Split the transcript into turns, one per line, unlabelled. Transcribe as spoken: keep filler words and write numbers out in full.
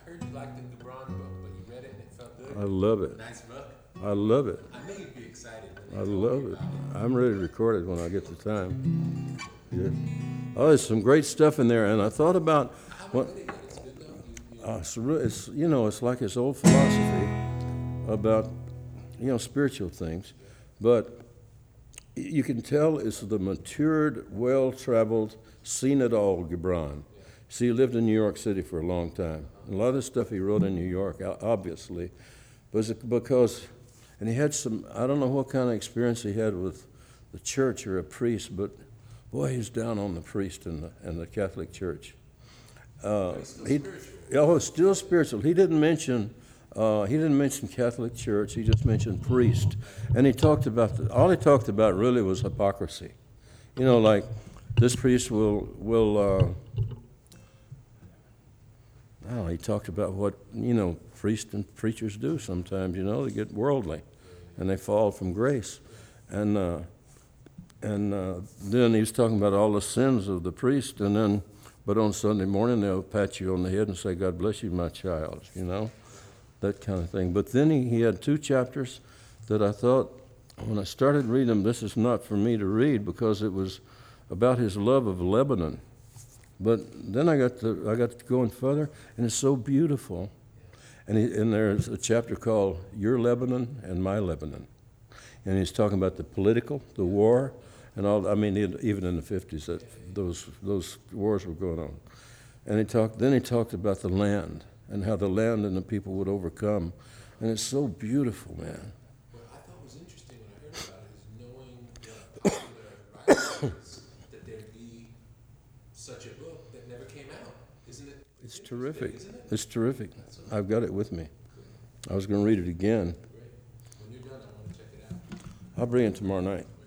heard you liked the Gibran book, but you read it and it felt good.
I love it.
Nice book.
I love it.
I knew you'd be excited when
I
they told
love
me
it.
about
I'm ready to record it when I get the time. Yeah. Oh, there's some great stuff in there, and I thought about
I haven't
what.
read it yet. It's good though. You, you,
Uh, it's, re- it's you know it's like his old philosophy about you know spiritual things, but y- you can tell it's the matured, well-traveled, seen it all Gibran. See, he lived in New York City for a long time. And a lot of the stuff he wrote in New York, o- obviously, was it because, and he had some. I don't know what kind of experience he had with the church or a priest, but boy, he's down on the priest in the in the Catholic Church. Uh,
it's still
he,
spiritual.
oh, it's still spiritual. He didn't mention uh, he didn't mention Catholic Church. He just mentioned priest, and he talked about the, all he talked about really was hypocrisy. You know, like this priest will will. Uh, I don't know, he talked about what you know priests and preachers do sometimes. You know, they get worldly, and they fall from grace, and uh, and uh, then he was talking about all the sins of the priest, and then. But on Sunday morning, they'll pat you on the head and say, God bless you, my child, you know, that kind of thing. But then he, he had two chapters that I thought, when I started reading them, this is not for me to read because it was about his love of Lebanon. But then I got to, I got to going further, and it's so beautiful. And, he, and there's a chapter called Your Lebanon and My Lebanon. And he's talking about the political, the war, and all. I mean, even in the fifties, that those those wars were going on. And he talked. Then he talked about the land and how the land and the people would overcome. And it's so beautiful, man.
What I thought was interesting when I heard about it is knowing the popular writers that there'd be such a book that never came out. Isn't it?
It's
interesting,
terrific.
Isn't it?
It's terrific. I've got it with me. I was going to read it again.
Great. When you're done, I want to check it out.
I'll bring it tomorrow night.